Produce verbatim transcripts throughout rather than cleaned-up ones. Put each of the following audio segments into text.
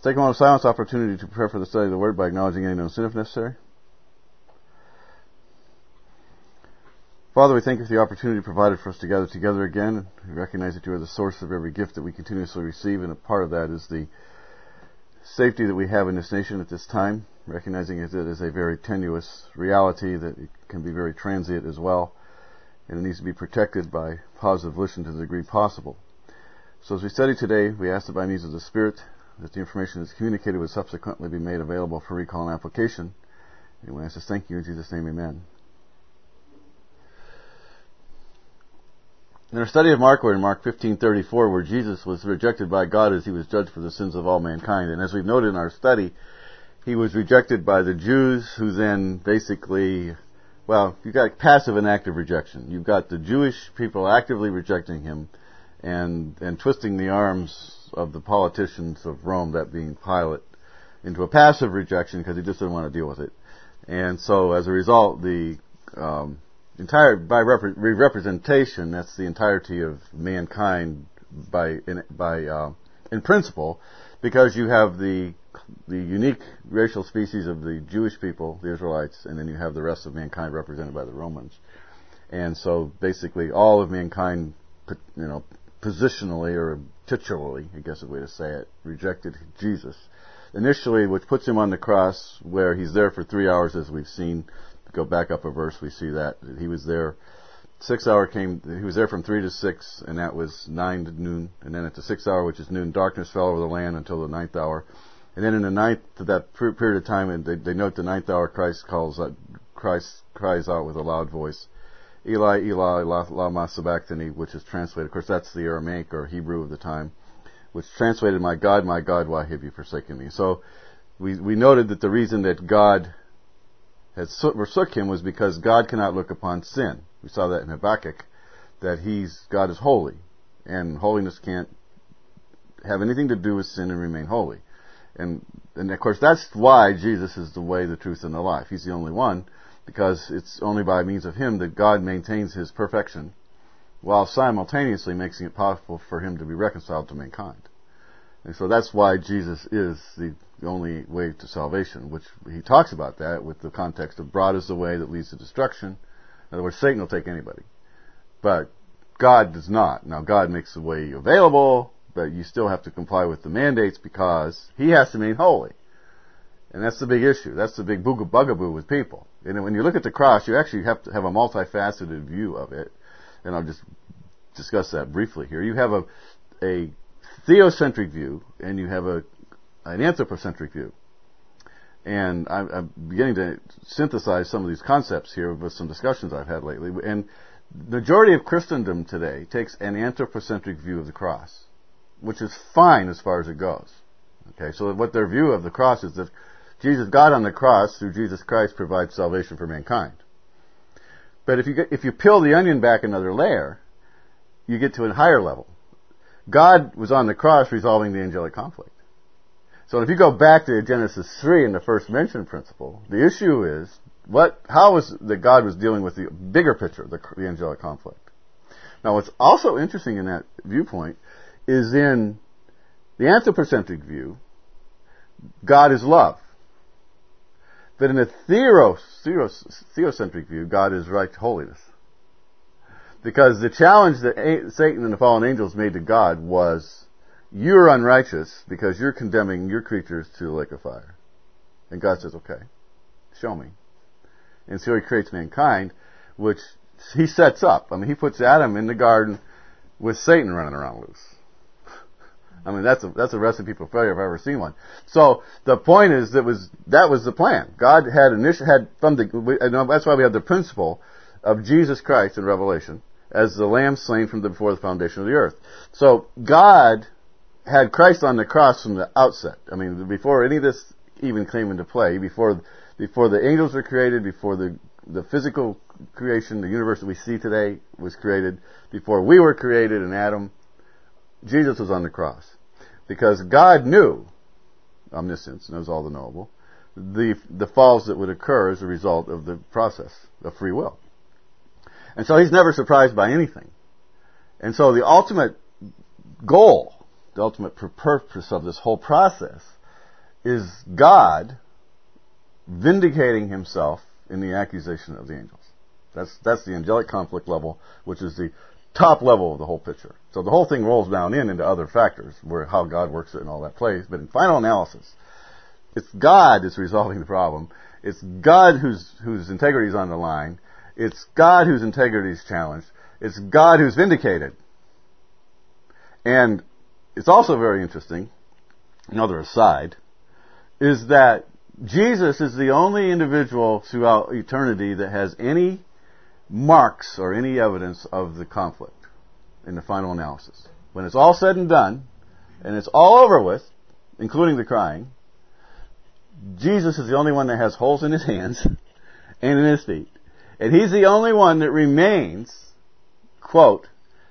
take a moment of silence opportunity to prepare for the study of the Word by acknowledging any known sin if necessary. Father, we thank you for the opportunity provided for us to gather together again. We recognize that you are the source of every gift that we continuously receive, and a part of that is the safety that we have in this nation at this time, recognizing it is a very tenuous reality, that it can be very transient as well, and it needs to be protected by positive volition to the degree possible. So as we study today, we ask that by means of the Spirit, that the information that's communicated would subsequently be made available for recall and application. And we ask this, thank you in Jesus' name, amen. In our study of Mark, we're in Mark fifteen thirty-four, where Jesus was rejected by God as he was judged for the sins of all mankind. And as we've noted in our study, he was rejected by the Jews, who then basically, well, you've got passive and active rejection. You've got the Jewish people actively rejecting him and and twisting the arms of the politicians of Rome, that being Pilate, into a passive rejection because he just didn't want to deal with it. And so as a result, the um, entire, by repre- representation, that's the entirety of mankind by in, by uh, in principle, because you have the the unique racial species of the Jewish people, the Israelites, and then you have the rest of mankind represented by the Romans. And so basically all of mankind, you know, positionally or titularly, I guess is the way to say it, rejected Jesus. Initially, which puts him on the cross, where he's there for three hours, as we've seen. Go back up a verse, we see that. He was there, six hour came, he was there from three to six, and that was nine to noon. And then at the sixth hour, which is noon, darkness fell over the land until the ninth hour. And then in the ninth, to that period of time, and they, they note the ninth hour, Christ calls, uh, Christ cries out with a loud voice, Eli, Eli, lama sabachthani, which is translated, of course that's the Aramaic or Hebrew of the time, which translated, my God, my God, why have you forsaken me? So we, we noted that the reason that God had forsook him was because God cannot look upon sin. We saw that in Habakkuk, that he's, God is holy, and holiness can't have anything to do with sin and remain holy. And, and of course that's why Jesus is the way, the truth, and the life. He's the only one, because it's only by means of him that God maintains his perfection, while simultaneously making it possible for him to be reconciled to mankind. And so that's why Jesus is the only way to salvation, which he talks about that with the context of broad is the way that leads to destruction. In other words, Satan will take anybody. But God does not. Now, God makes the way available, but you still have to comply with the mandates because he has to remain holy. And that's the big issue. That's the big booga bugaboo with people. And when you look at the cross, you actually have to have a multifaceted view of it. And I'll just discuss that briefly here. You have a, a theocentric view, and you have a an anthropocentric view. And I'm, I'm beginning to synthesize some of these concepts here with some discussions I've had lately. And the majority of Christendom today takes an anthropocentric view of the cross, which is fine as far as it goes. Okay, so what their view of the cross is that Jesus, God on the cross, through Jesus Christ, provides salvation for mankind. But if you get, if you peel the onion back another layer, you get to a higher level. God was on the cross resolving the angelic conflict. So if you go back to Genesis three in the first mention principle, the issue is what, how was that God was dealing with the bigger picture, the, the angelic conflict. Now what's also interesting in that viewpoint is in the anthropocentric view, God is love. But in the theos, theos, theocentric view, God is right holiness. Because the challenge that Satan and the fallen angels made to God was, you're unrighteous because you're condemning your creatures to the lake of fire. And God says, okay, show me. And so he creates mankind, which he sets up. I mean, he puts Adam in the garden with Satan running around loose. I mean, that's a, that's a recipe for failure if I've ever seen one. So the point is that was, that was the plan. God had initial, had from the, and that's why we have the principle of Jesus Christ in Revelation as the lamb slain from the, before the foundation of the earth. So God had Christ on the cross from the outset. I mean, before any of this even came into play, before before the angels were created, before the the physical creation, the universe that we see today was created, before we were created in Adam, Jesus was on the cross. Because God knew, omniscience, knows all the knowable, the the falls that would occur as a result of the process of free will. And so he's never surprised by anything. And so the ultimate goal, the ultimate purpose of this whole process is God vindicating himself in the accusation of the angels. That's that's the angelic conflict level, which is the top level of the whole picture. So the whole thing rolls down in into other factors, where how God works it and all that plays. But in final analysis, it's God that's resolving the problem. It's God whose whose integrity is on the line. It's God whose integrity is challenged. It's God who's vindicated. And it's also very interesting, another aside, is that Jesus is the only individual throughout eternity that has any marks or any evidence of the conflict in the final analysis. When it's all said and done, and it's all over with, including the crying, Jesus is the only one that has holes in his hands and in his feet. And he's the only one that remains, quote,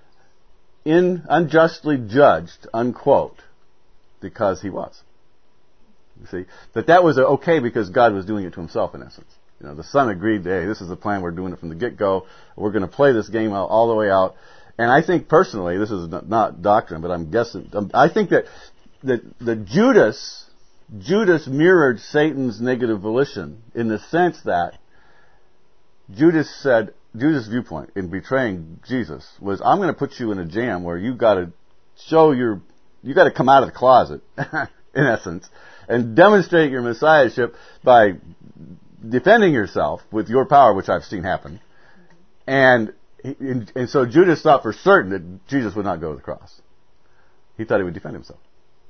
in unjustly judged, unquote, because he was. You see, that that was okay because God was doing it to himself in essence. You know, the Son agreed, hey, this is the plan, we're doing it from the get-go, we're going to play this game out all the way out. And I think personally, this is not doctrine, but I'm guessing, I think that, that, that Judas, Judas mirrored Satan's negative volition in the sense that Judas said, Judas' viewpoint in betraying Jesus was, I'm going to put you in a jam where you got to show your, you got to come out of the closet, in essence, and demonstrate your messiahship by defending yourself with your power, which I've seen happen. And, and, and so Judas thought for certain that Jesus would not go to the cross. He thought he would defend himself.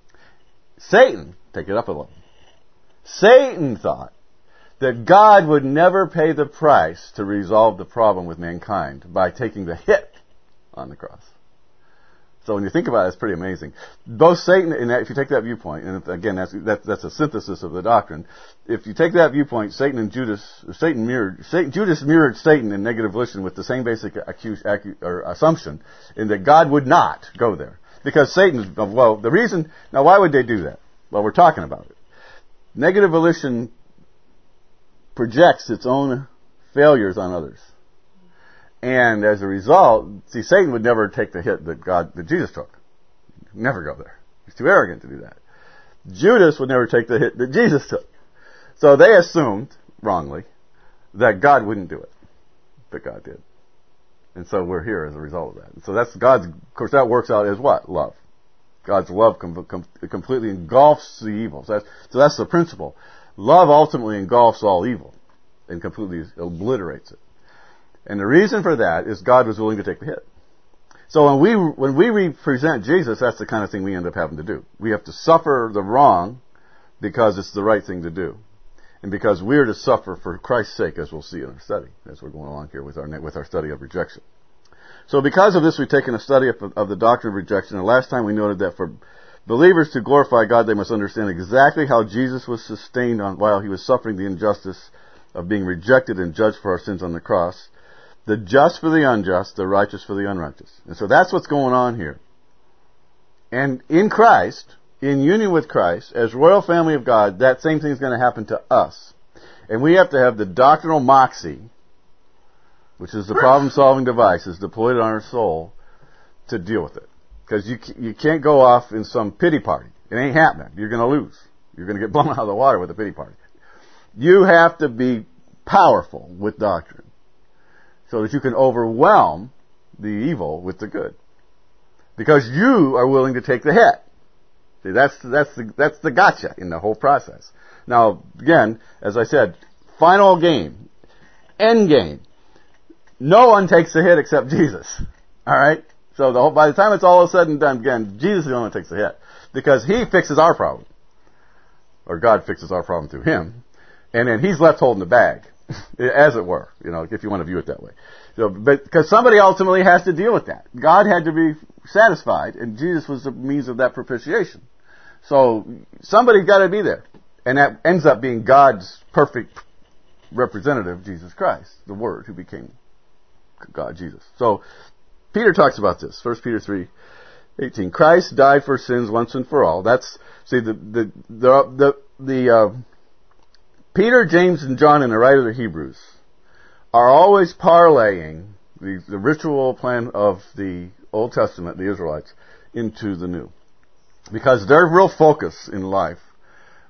Satan, take it up a level. Satan thought that God would never pay the price to resolve the problem with mankind by taking the hit on the cross. So when you think about it, it's pretty amazing. Both Satan, and if you take that viewpoint, and again, that's, that, that's a synthesis of the doctrine. If you take that viewpoint, Satan and Judas, Satan mirrored, Satan, Judas mirrored Satan in negative volition with the same basic accuse, accu, or assumption, in that God would not go there. Because Satan, well, the reason, now why would they do that? Well, we're talking about it. Negative volition projects its own failures on others. And as a result, see, Satan would never take the hit that God, that Jesus took. Never go there. He's too arrogant to do that. Judas would never take the hit that Jesus took. So they assumed, wrongly, that God wouldn't do it. But God did. And so we're here as a result of that. And so that's God's, of course that works out as what? Love. God's love com- com- completely engulfs the evil. So that's, so that's the principle. Love ultimately engulfs all evil and completely obliterates it. And the reason for that is God was willing to take the hit. So when we when we represent Jesus, that's the kind of thing we end up having to do. We have to suffer the wrong because it's the right thing to do, and because we're to suffer for Christ's sake, as we'll see in our study, as we're going along here with our with our study of rejection. So because of this, we've taken a study of, of the doctrine of rejection. And last time we noted that for believers to glorify God, they must understand exactly how Jesus was sustained on, while he was suffering the injustice of being rejected and judged for our sins on the cross. The just for the unjust, the righteous for the unrighteous. And so that's what's going on here. And in Christ, in union with Christ, as royal family of God, that same thing is going to happen to us. And we have to have the doctrinal moxie, which is the problem-solving device, is deployed on our soul to deal with it. Because you you can't go off in some pity party. It ain't happening. You're going to lose. You're going to get blown out of the water with a pity party. You have to be powerful with doctrine, so that you can overwhelm the evil with the good. Because you are willing to take the hit. See, that's, that's the, that's the gotcha in the whole process. Now, again, as I said, final game, end game. No one takes the hit except Jesus. Alright? So the whole, by the time it's all said and done, again, Jesus is the one that takes the hit. Because he fixes our problem. Or God fixes our problem through him. And then he's left holding the bag. As it were, you know, if you want to view it that way. So, but, because somebody ultimately has to deal with that. God had to be satisfied, and Jesus was the means of that propitiation. So, somebody's got to be there. And that ends up being God's perfect representative, Jesus Christ, the Word who became God, Jesus. So, Peter talks about this, First Peter three eighteen. Christ died for sins once and for all. That's, see, the, the, the, the, the, uh, Peter, James, and John in the writer of the Hebrews are always parlaying the, the ritual plan of the Old Testament, the Israelites, into the New. Because their real focus in life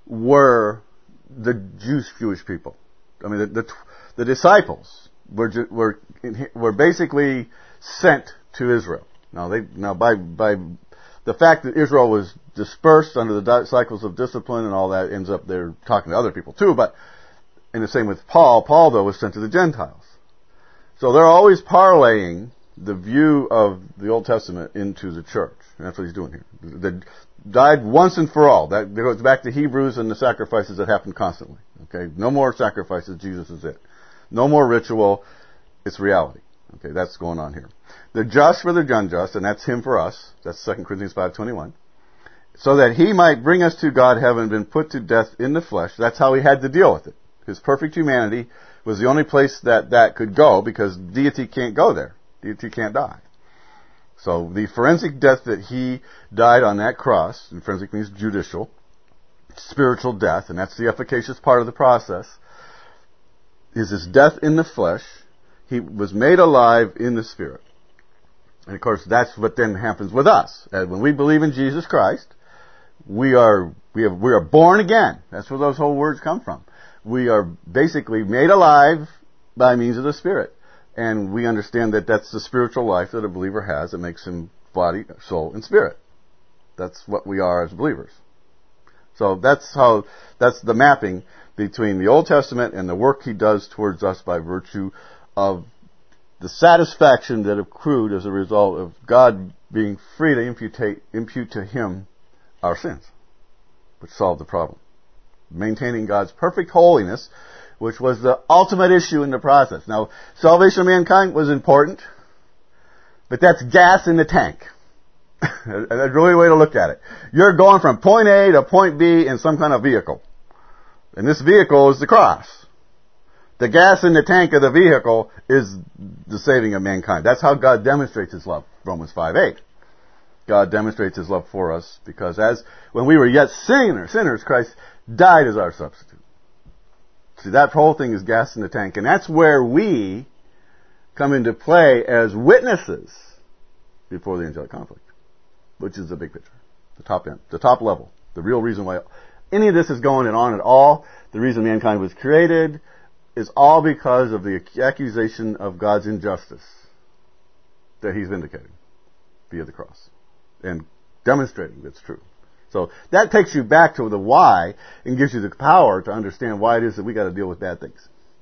were the Jewish Jewish people. I mean, the the, the disciples were were were basically sent to Israel. Now they now by by the fact that Israel was dispersed under the cycles of discipline and all that ends up there talking to other people too. But in the same with Paul, Paul though was sent to the Gentiles. So they're always parlaying the view of the Old Testament into the church. And that's what he's doing here. They died once and for all. That goes back to Hebrews and the sacrifices that happen constantly. Okay, no more sacrifices. Jesus is it. No more ritual. It's reality. Okay, that's going on here. The just for the unjust, and that's him for us. That's Second Corinthians five twenty-one. So that he might bring us to God, having been put to death in the flesh. That's how he had to deal with it. His perfect humanity was the only place that that could go, because deity can't go there. Deity can't die. So the forensic death that he died on that cross, and forensic means judicial, spiritual death, and that's the efficacious part of the process, is his death in the flesh. He was made alive in the Spirit. And of course, that's what then happens with us. And when we believe in Jesus Christ, we are we have we are born again. That's where those whole words come from. We are basically made alive by means of the Spirit. And we understand that that's the spiritual life that a believer has that makes him body, soul, and spirit. That's what we are as believers. So that's how, that's the mapping between the Old Testament and the work he does towards us by virtue of the satisfaction that accrued as a result of God being free to impute, impute to him our sins, which solved the problem. Maintaining God's perfect holiness, which was the ultimate issue in the process. Now, salvation of mankind was important, but that's gas in the tank. That's really a way to look at it. You're going from point A to point B in some kind of vehicle. And this vehicle is the cross. The gas in the tank of the vehicle is the saving of mankind. That's how God demonstrates his love. Romans five eight. God demonstrates his love for us because as when we were yet sinners, sinners, Christ died as our substitute. See, that whole thing is gas in the tank. And that's where we come into play as witnesses before the angelic conflict, which is the big picture, the top end, the top level, the real reason why any of this is going on at all, the reason mankind was created, is all because of the accusation of God's injustice that he's vindicating via the cross and demonstrating that's true. So that takes you back to the why and gives you the power to understand why it is that we got to deal with bad things.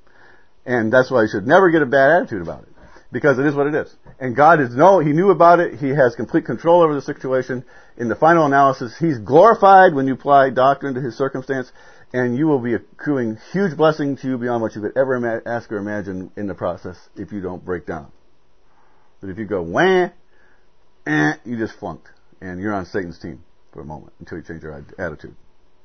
And that's why you should never get a bad attitude about it, because it is what it is. And God is no, he knew about it. He has complete control over the situation. In the final analysis, he's glorified when you apply doctrine to his circumstance, and you will be accruing huge blessing to you beyond what you could ever ima- ask or imagine in the process if you don't break down. But if you go, wah, eh, you just flunked, and you're on Satan's team for a moment until you change your attitude.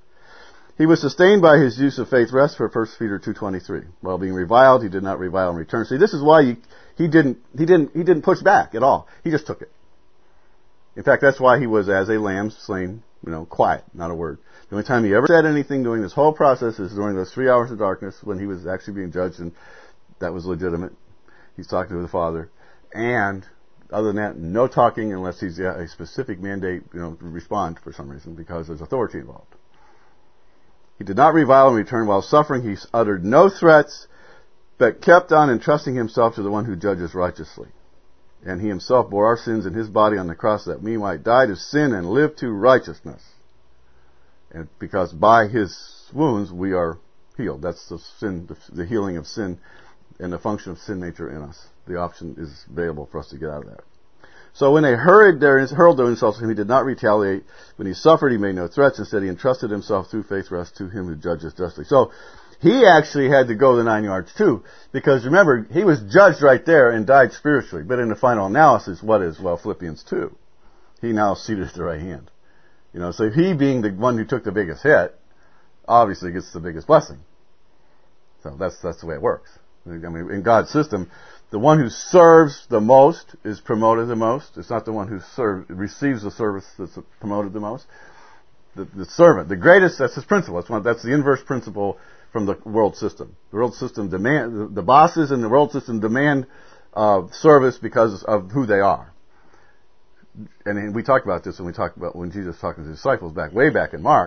He was sustained by his use of faith rest for First Peter two twenty-three. While being reviled, he did not revile in return. See, this is why you, he didn't he didn't he didn't push back at all. He just took it. In fact, that's why he was as a lamb slain, you know, quiet, not a word. The only time he ever said anything during this whole process is during those three hours of darkness when he was actually being judged, and that was legitimate. He's talking to the Father, and other than that, no talking unless he's got a specific mandate, you know, to respond for some reason because there's authority involved. He did not revile in return. While suffering, he uttered no threats, but kept on entrusting himself to the one who judges righteously. And he himself bore our sins in his body on the cross, that we might die to sin and live to righteousness. And because by his wounds we are healed. That's the sin, the, the healing of sin and the function of sin nature in us. The option is available for us to get out of that. So when they hurried their, hurled their insults at him, he did not retaliate. When he suffered, he made no threats. Instead, he entrusted himself through faith rest to him who judges justly. So he actually had to go the nine yards too, because remember, he was judged right there and died spiritually. But in the final analysis, what is? Well, Philippians two. He now seated at the right hand. You know, so he being the one who took the biggest hit, obviously gets the biggest blessing. So that's that's the way it works. I mean, in God's system, the one who serves the most is promoted the most. It's not the one who serves, receives the service that's promoted the most. The, the servant, the greatest, that's his principle. That's one, that's the inverse principle from the world system. The world system demand, the, the bosses in the world system demand uh, service because of who they are. And we talked about this when we talked about when Jesus was talking to his disciples back, way back in Mark.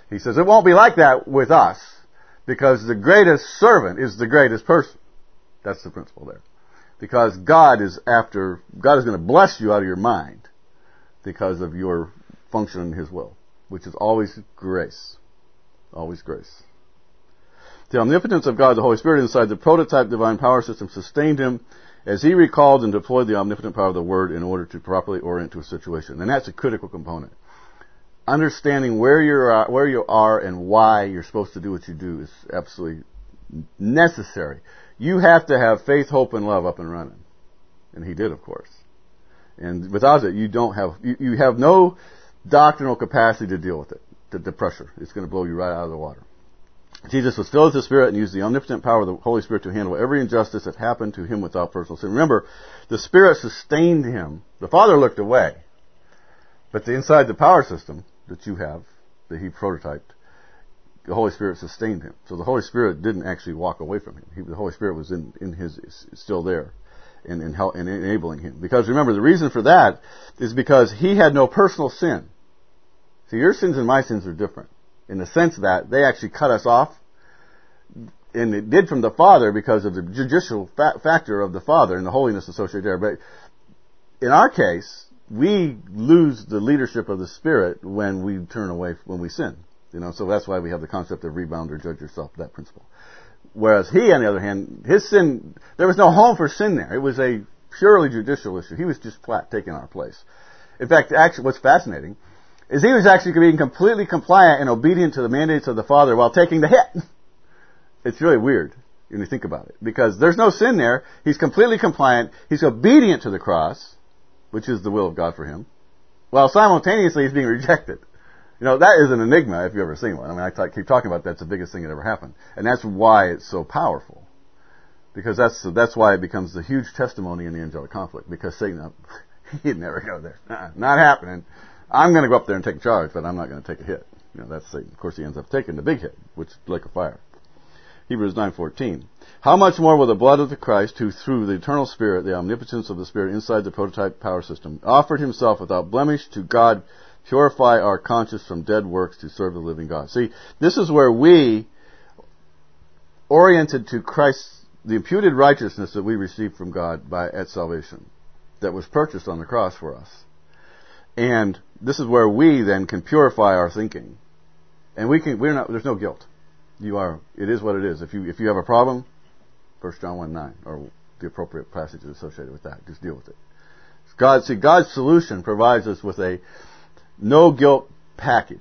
He says it won't be like that with us because the greatest servant is the greatest person. That's the principle there. Because God is after, God is going to bless you out of your mind because of your function in His will, which is always grace. Always grace. The omnipotence of God, the Holy Spirit inside the prototype divine power system sustained him as he recalled and deployed the omnipotent power of the Word in order to properly orient to a situation. And that's a critical component. Understanding where you're where you are and why you're supposed to do what you do is absolutely necessary. You have to have faith, hope, and love up and running. And he did, of course. And without it, you don't have, you, you have no doctrinal capacity to deal with it, the, the pressure. It's going to blow you right out of the water. Jesus was filled with the Spirit and used the omnipotent power of the Holy Spirit to handle every injustice that happened to him without personal sin. Remember, the Spirit sustained him. The Father looked away. But the, inside the power system that you have, that he prototyped, the Holy Spirit sustained him. So the Holy Spirit didn't actually walk away from him. He, the Holy Spirit was in, in his, still there and, and, help, and enabling him. Because remember, the reason for that is because he had no personal sin. See, your sins and my sins are different in the sense that they actually cut us off, and it did from the Father because of the judicial fa- factor of the Father and the holiness associated there. But in our case, we lose the leadership of the Spirit when we turn away, when we sin. You know, so that's why we have the concept of rebound or judge yourself, that principle. Whereas he, on the other hand, his sin, there was no home for sin there. It was a purely judicial issue. He was just flat taking our place. In fact, actually, what's fascinating is he was actually being completely compliant and obedient to the mandates of the Father while taking the hit. It's really weird when you think about it. Because there's no sin there. He's completely compliant. He's obedient to the cross, which is the will of God for him, while simultaneously he's being rejected. You know, that is an enigma if you've ever seen one. I mean, I t- keep talking about that's the biggest thing that ever happened. And that's why it's so powerful. Because that's that's why it becomes the huge testimony in the angelic conflict. Because Satan, he'd never go there. Uh-uh, not happening. I'm going to go up there and take charge, but I'm not going to take a hit. You know, that's Satan. Of course, he ends up taking the big hit, which is like a fire. Hebrews nine fourteen. How much more will the blood of the Christ, who through the eternal Spirit, the omnipotence of the Spirit inside the prototype power system, offered himself without blemish to God, purify our conscience from dead works to serve the living God. See, this is where we, oriented to Christ, the imputed righteousness that we received from God by at salvation, that was purchased on the cross for us. And this is where we then can purify our thinking. And we can, we're not, there's no guilt. You are, it is what it is. If you, if you have a problem, First John one nine, or the appropriate passages associated with that, just deal with it. God, see, God's solution provides us with a no guilt package.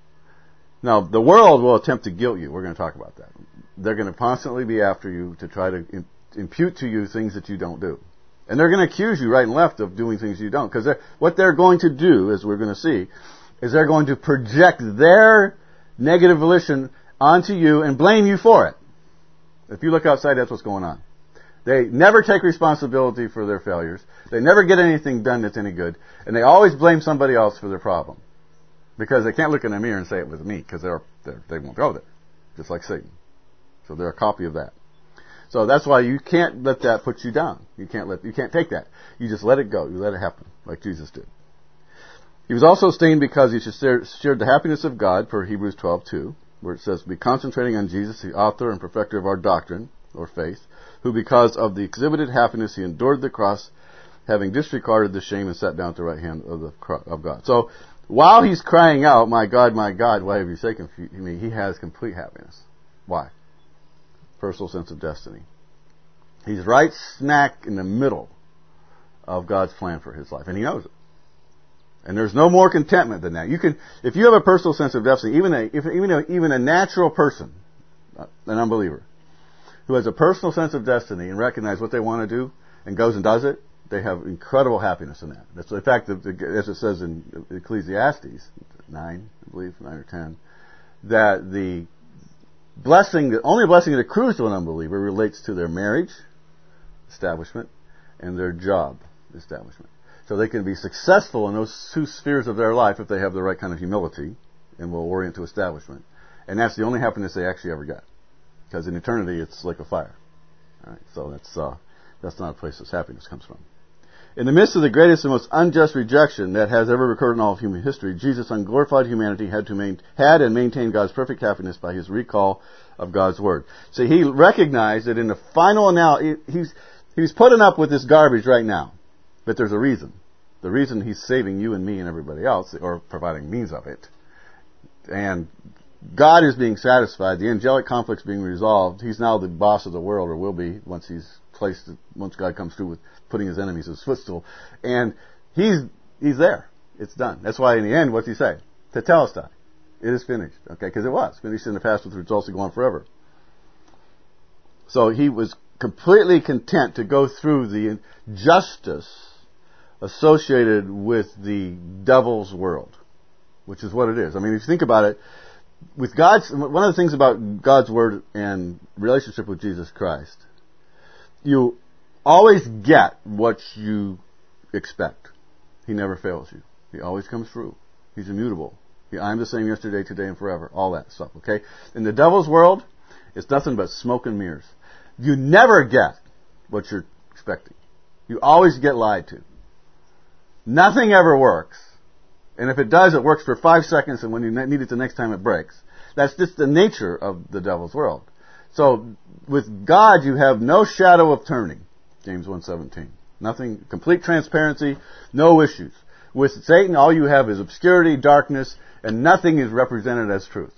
Now, the world will attempt to guilt you. We're going to talk about that. They're going to constantly be after you to try to impute to you things that you don't do. And they're going to accuse you right and left of doing things you don't. Because what they're going to do, as we're going to see, is they're going to project their negative volition onto you and blame you for it. If you look outside, that's what's going on. They never take responsibility for their failures. They never get anything done that's any good. And they always blame somebody else for their problem. Because they can't look in a mirror and say it was me, because they're, they're, they won't go there. Just like Satan. So they're a copy of that. So that's why you can't let that put you down. You can't let, you can't take that. You just let it go. You let it happen, like Jesus did. He was also stained because he shared the happiness of God, per Hebrews twelve two, where it says, be concentrating on Jesus, the author and perfecter of our doctrine, or faith, who because of the exhibited happiness he endured the cross, having disregarded the shame and sat down at the right hand of the of God. So, while he's crying out, my God, my God, why have you forsaken me? He has complete happiness. Why? Personal sense of destiny. He's right smack in the middle of God's plan for his life, and he knows it. And there's no more contentment than that. You can, if you have a personal sense of destiny, even a, if, even a, even a natural person, an unbeliever, who has a personal sense of destiny and recognizes what they want to do and goes and does it, they have incredible happiness in that. That's in fact, as it says in Ecclesiastes nine, I believe nine or ten, that the blessing, the only blessing that accrues to an unbeliever relates to their marriage establishment and their job establishment. So they can be successful in those two spheres of their life if they have the right kind of humility and will orient to establishment. And that's the only happiness they actually ever get. Because in eternity, it's like a fire. All right, so that's uh, that's not a place this happiness comes from. In the midst of the greatest and most unjust rejection that has ever occurred in all of human history, Jesus' unglorified humanity had to main, had and maintained God's perfect happiness by his recall of God's word. So he recognized that in the final analysis, he's he's putting up with this garbage right now, but there's a reason. The reason he's saving you and me and everybody else, or providing means of it, and God is being satisfied. The angelic conflict's being resolved. He's now the boss of the world, or will be once he's placed. Once God comes through with putting his enemies as footstool, and he's he's there. It's done. That's why in the end, what's he say? Tetelestai. It is finished. Okay, because it was finished in the past with results that go on forever. So he was completely content to go through the justice associated with the devil's world, which is what it is. I mean, if you think about it, with God's, one of the things about God's word and relationship with Jesus Christ, you always get what you expect. He never fails you. He always comes through. He's immutable. He, I'm the same yesterday, today, and forever. All that stuff, okay? In the devil's world, it's nothing but smoke and mirrors. You never get what you're expecting. You always get lied to. Nothing ever works. And if it does, it works for five seconds, and when you need it the next time, it breaks. That's just the nature of the devil's world. So, with God, you have no shadow of turning. James one seventeen. Nothing, complete transparency, no issues. With Satan, all you have is obscurity, darkness, and nothing is represented as truth.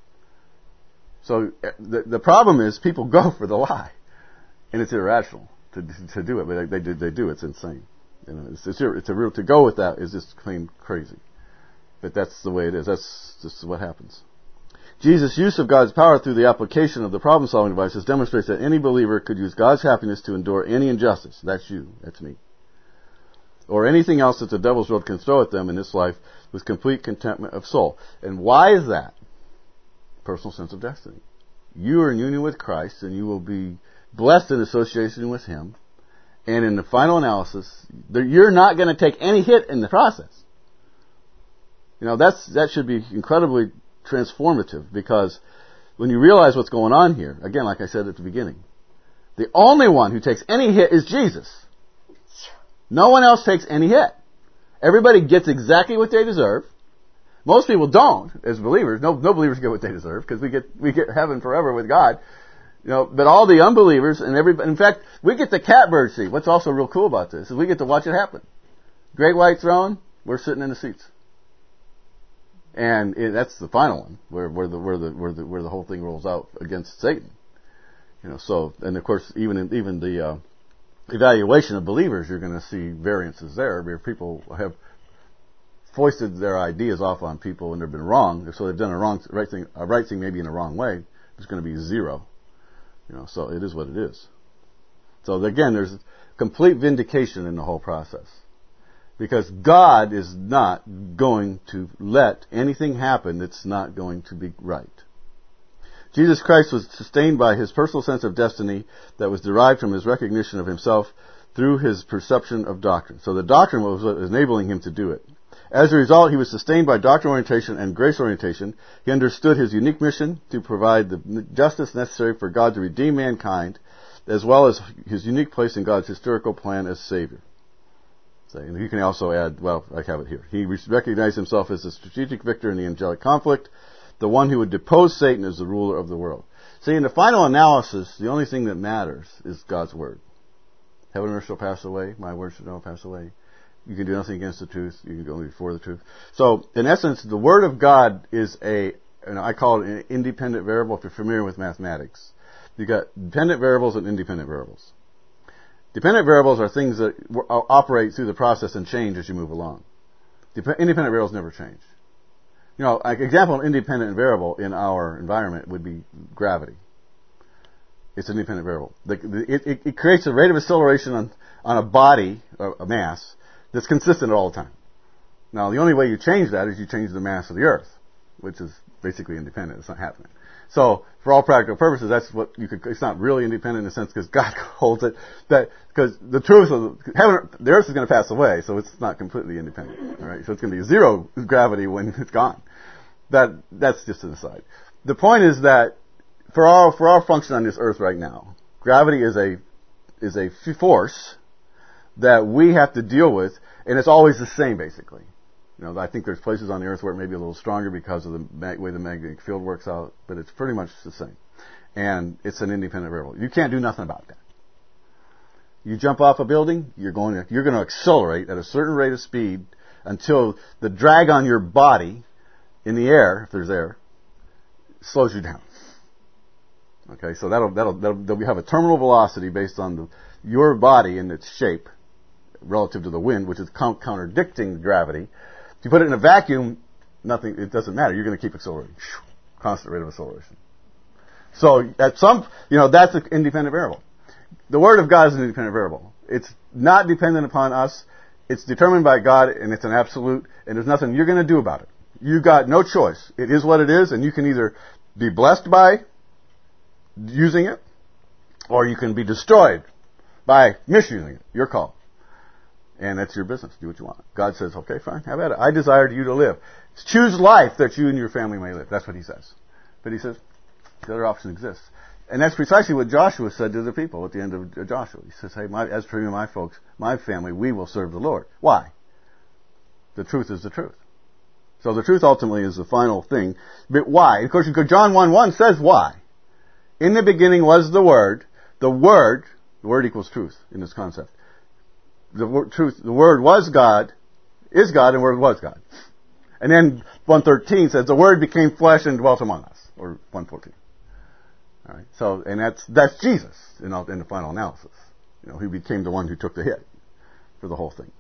So, the, the problem is people go for the lie. And it's irrational to, to do it, but they, they, they do. It's insane. You know, it's, it's, it's a real, to go with that is just plain crazy. But that's the way it is. That's just what happens. Jesus' use of God's power through the application of the problem-solving devices demonstrates that any believer could use God's happiness to endure any injustice. That's you. That's me. Or anything else that the devil's world can throw at them in this life with complete contentment of soul. And why is that? Personal sense of destiny. You are in union with Christ, and you will be blessed in association with Him. And in the final analysis, you're not going to take any hit in the process. You know, that's that should be incredibly transformative, because when you realize what's going on here, again, like I said at the beginning, the only one who takes any hit is Jesus. No one else takes any hit. Everybody gets exactly what they deserve. Most people don't, as believers. No, no believers get what they deserve, because we get we get heaven forever with God. You know, but all the unbelievers and everybody, in fact, we get the catbird seat. What's also real cool about this is we get to watch it happen. Great white throne, we're sitting in the seats. And it, that's the final one, where, where the where the where the where the whole thing rolls out against Satan. You know, so and of course even in, even the uh, evaluation of believers, you're going to see variances there, where people have foisted their ideas off on people and they've been wrong. So they've done a wrong right thing, a right thing maybe in a wrong way. It's going to be zero. You know, so it is what it is. So again, there's complete vindication in the whole process. Because God is not going to let anything happen that's not going to be right. Jesus Christ was sustained by His personal sense of destiny that was derived from His recognition of Himself through His perception of doctrine. So the doctrine was what was enabling Him to do it. As a result, He was sustained by doctrinal orientation and grace orientation. He understood His unique mission to provide the justice necessary for God to redeem mankind, as well as His unique place in God's historical plan as Savior. And you can also add, well, I have it here. He recognized Himself as the strategic victor in the angelic conflict, the one who would depose Satan as the ruler of the world. See, in the final analysis, the only thing that matters is God's Word. Heaven and earth shall pass away, my word shall never pass away. You can do nothing against the truth, you can go only before the truth. So, in essence, the Word of God is a, and I call it an independent variable if you're familiar with mathematics. You've got dependent variables and independent variables. Dependent variables are things that operate through the process and change as you move along. Dep- independent variables never change. You know, an example of an independent variable in our environment would be gravity. It's an independent variable. The, the, it, it creates a rate of acceleration on, on a body, a mass, that's consistent all the time. Now, the only way you change that is you change the mass of the Earth, which is basically independent. It's not happening. So, for all practical purposes, that's what you could, it's not really independent in a sense because God holds it, that, because the truth of the, heaven, the earth is going to pass away, so it's not completely independent, alright? So it's going to be zero gravity when it's gone. That, that's just an aside. The point is that, for our, for our function on this earth right now, gravity is a, is a force that we have to deal with, and it's always the same, basically. You know, I think there's places on the earth where it may be a little stronger because of the mag- way the magnetic field works out, but it's pretty much the same. And it's an independent variable. You can't do nothing about that. You jump off a building, you're going to, you're going to accelerate at a certain rate of speed until the drag on your body in the air, if there's air, slows you down. Okay, so that'll, that'll, that'll, that'll have a terminal velocity based on the, your body and its shape relative to the wind, which is count- contradicting gravity. If you put it in a vacuum, nothing, it doesn't matter. You're going to keep accelerating. Constant rate of acceleration. So at some, you know, that's an independent variable. The Word of God is an independent variable. It's not dependent upon us. It's determined by God, and it's an absolute, and there's nothing you're going to do about it. You got no choice. It is what it is, and you can either be blessed by using it, or you can be destroyed by misusing it. Your call. And that's your business. Do what you want. God says, okay, fine, have at it. I desire you to live. Choose life that you and your family may live. That's what he says. But he says, the other option exists. And that's precisely what Joshua said to the people at the end of Joshua. He says, hey, my, as for me and my folks, my family, we will serve the Lord. Why? The truth is the truth. So the truth ultimately is the final thing. But why? Of course, John one one says why. In the beginning was the Word. The Word, the Word equals truth in this concept. The word, truth, the Word was God, is God, and Word was God. And then one thirteen says the Word became flesh and dwelt among us. Or one fourteen. All right. So, and that's that's Jesus in, in the final analysis. You know, he became the one who took the hit for the whole thing.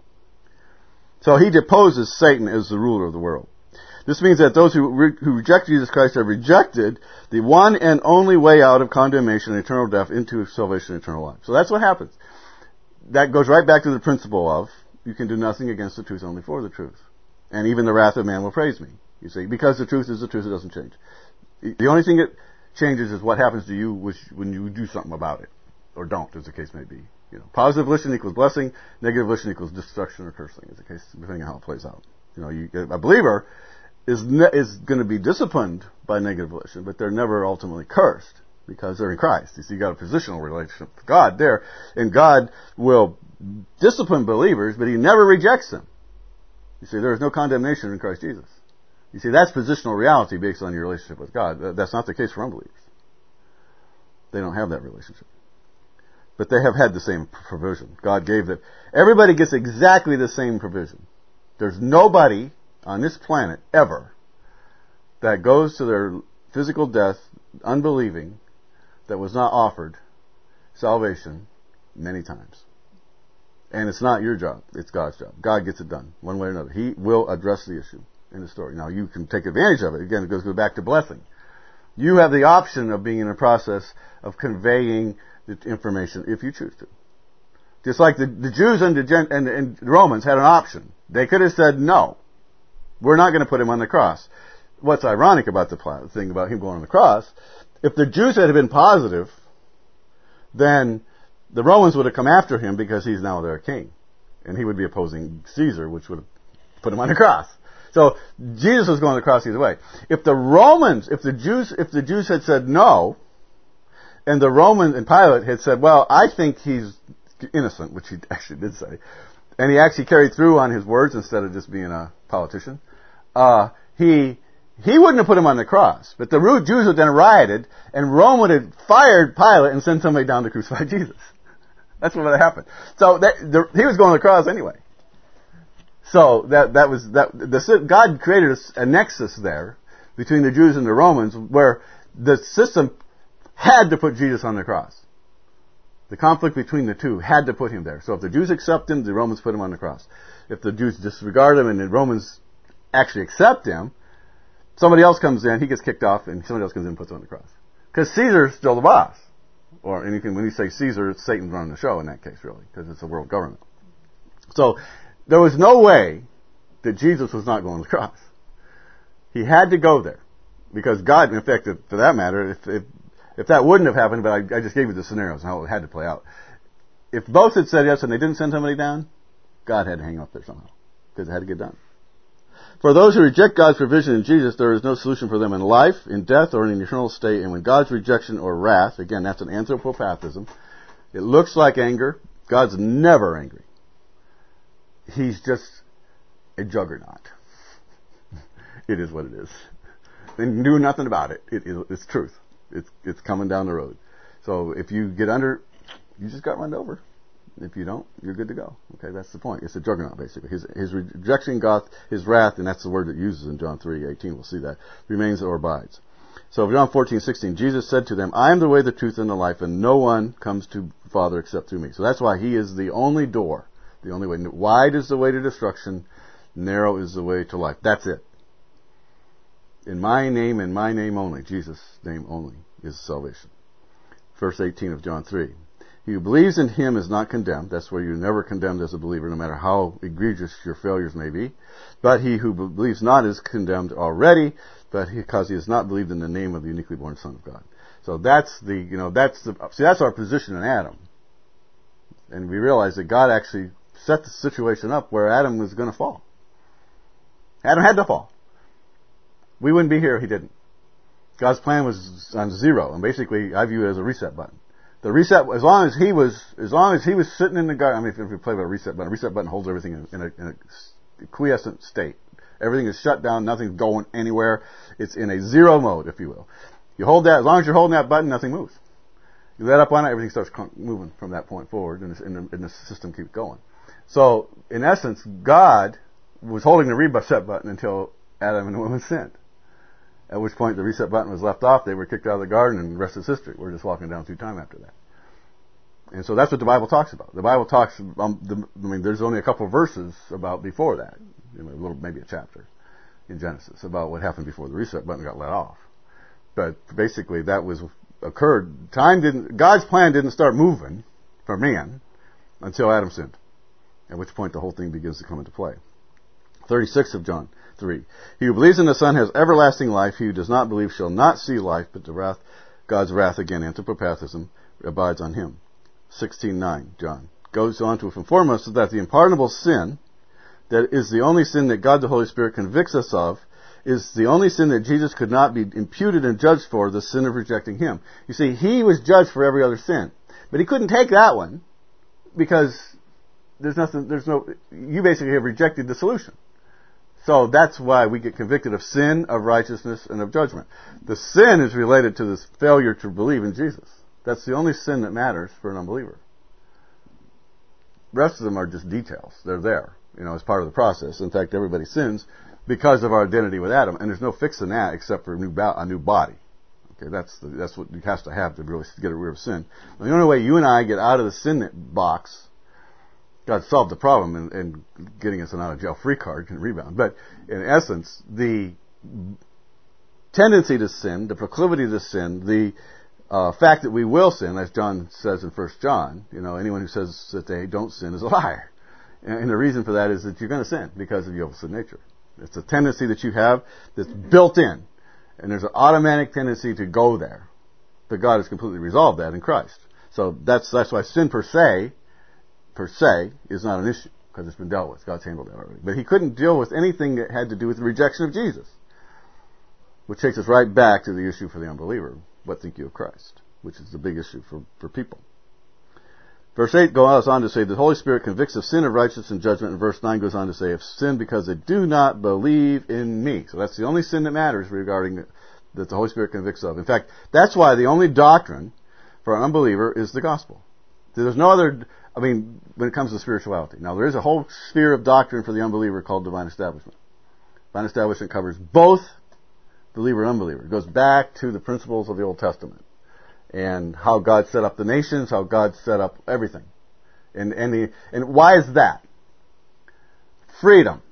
So he deposes Satan as the ruler of the world. This means that those who, re- who reject Jesus Christ have rejected the one and only way out of condemnation and eternal death into salvation and eternal life. So that's what happens. That goes right back to the principle of you can do nothing against the truth, only for the truth. And even the wrath of man will praise me. You see, because the truth is the truth, it doesn't change. The only thing that changes is what happens to you when you do something about it. Or don't, as the case may be. You know, positive volition equals blessing, negative volition equals destruction or cursing, as the case, depending on how it plays out. You know, you, a believer is ne- is going to be disciplined by negative volition, but they're never ultimately cursed because they're in Christ. You see, you got a positional relationship with God there, and God will discipline believers, but He never rejects them. You see, there is no condemnation in Christ Jesus. You see, that's positional reality based on your relationship with God. That's not the case for unbelievers. They don't have that relationship. But they have had the same provision. God gave that. Everybody gets exactly the same provision. There's nobody on this planet ever that goes to their physical death unbelieving that was not offered salvation many times. And it's not your job. It's God's job. God gets it done one way or another. He will address the issue in the story. Now, you can take advantage of it. Again, it goes back to blessing. You have the option of being in a process of conveying the information if you choose to. Just like the, the Jews and the, Gen, and, and the Romans had an option. They could have said, no, we're not going to put him on the cross. What's ironic about the pl- thing about him going on the cross, if the Jews had been positive, then the Romans would have come after him because he's now their king. And he would be opposing Caesar, which would have put him on the cross. So Jesus was going on the cross either way. If the Romans, if the Jews, if the Jews had said no, and the Roman and Pilate had said, well, I think he's innocent, which he actually did say, and he actually carried through on his words instead of just being a politician, uh, he, he wouldn't have put him on the cross. But the Jews would then rioted, and Rome would have fired Pilate and sent somebody down to crucify Jesus. That's what would have happened. So that, the, he was going on the cross anyway. So that, that was, that, the, God created a, a nexus there between the Jews and the Romans where the system had to put Jesus on the cross. The conflict between the two had to put him there. So if the Jews accept him, the Romans put him on the cross. If the Jews disregard him and the Romans actually accept him, somebody else comes in, he gets kicked off, and somebody else comes in and puts him on the cross. Because Caesar's still the boss. Or, and you can, when you say Caesar, it's Satan running the show in that case, really, because it's a world government. So there was no way that Jesus was not going to the cross. He had to go there. Because God, in fact, for that matter, if, if If that wouldn't have happened, but I, I just gave you the scenarios and how it had to play out. If both had said yes and they didn't send somebody down, God had to hang up there somehow. Because it had to get done. For those who reject God's provision in Jesus, there is no solution for them in life, in death, or in an eternal state. And when God's rejection or wrath, again, that's an anthropopathism. It looks like anger. God's never angry. He's just a juggernaut. It is what it is. And do nothing about it. It is, it's truth. It's, it's coming down the road. So if you get under, you just got run over. If you don't, you're good to go. Okay, that's the point. It's a juggernaut, basically. His, his rejection, God, his wrath, and that's the word it uses in John three eighteen. We'll see that. Remains or abides. So John fourteen sixteen, Jesus said to them, I am the way, the truth, and the life, and no one comes to the Father except through me. So that's why he is the only door, the only way. Wide is the way to destruction, narrow is the way to life. That's it. In my name, in my name only, Jesus' name only, is salvation. Verse eighteen of John three. He who believes in him is not condemned. That's where you're never condemned as a believer, no matter how egregious your failures may be. But he who believes not is condemned already, but he, because he has not believed in the name of the uniquely born Son of God. So that's the, you know, that's the, see, that's our position in Adam. And we realize that God actually set the situation up where Adam was going to fall. Adam had to fall. We wouldn't be here if he didn't. God's plan was on zero, and basically I view it as a reset button. The reset, as long as he was, as long as he was sitting in the garden, I mean, if you play with a reset button, a reset button holds everything in, in, a, in a quiescent state. Everything is shut down, nothing's going anywhere. It's in a zero mode, if you will. You hold that, as long as you're holding that button, nothing moves. You let up on it, everything starts moving from that point forward, and, and, the, and the system keeps going. So, in essence, God was holding the reset button until Adam and the woman sinned. At which point the reset button was left off, they were kicked out of the garden, and the rest is history. We're just walking down through time after that. And so that's what the Bible talks about. The Bible talks, um, the, I mean, there's only a couple of verses about before that, you know, a little, maybe a chapter in Genesis about what happened before the reset button got let off. But basically that was, occurred, time didn't, God's plan didn't start moving for man until Adam sinned. At which point the whole thing begins to come into play. thirty-six of John three. He who believes in the Son has everlasting life. He who does not believe shall not see life, but the wrath, God's wrath again, antipropathism, abides on him. sixteen nine, John goes on to inform us that the unpardonable sin, that is the only sin that God the Holy Spirit convicts us of, is the only sin that Jesus could not be imputed and judged for, the sin of rejecting him. You see, he was judged for every other sin, but he couldn't take that one because there's nothing, there's no, you basically have rejected the solution. So that's why we get convicted of sin, of righteousness, and of judgment. The sin is related to this failure to believe in Jesus. That's the only sin that matters for an unbeliever. The rest of them are just details. They're there, you know, as part of the process. In fact, everybody sins because of our identity with Adam, and there's no fixing that except for a new, ba- a new body. Okay, that's the, that's what you have to have to really get rid of sin. And the only way you and I get out of the sin box, God solved the problem in, in getting us an out of jail free card can rebound. But in essence, the tendency to sin, the proclivity to sin, the uh, fact that we will sin, as John says in First John, you know, anyone who says that they don't sin is a liar. And, and the reason for that is that you're going to sin because of your sin nature. It's a tendency that you have that's built in. And there's an automatic tendency to go there. But God has completely resolved that in Christ. So that's that's why sin per se per se, is not an issue, because it's been dealt with. God's handled that already. But he couldn't deal with anything that had to do with the rejection of Jesus. Which takes us right back to the issue for the unbeliever. What think you of Christ? Which is the big issue for, for people. Verse eight goes on to say, the Holy Spirit convicts of sin, of righteousness, and judgment. And verse nine goes on to say, of sin because they do not believe in me. So that's the only sin that matters regarding that the Holy Spirit convicts of. In fact, that's why the only doctrine for an unbeliever is the gospel. There's no other, I mean, when it comes to spirituality. Now, there is a whole sphere of doctrine for the unbeliever called divine establishment. Divine establishment covers both believer and unbeliever. It goes back to the principles of the Old Testament and how God set up the nations, how God set up everything. And, and, the, and why is that? Freedom.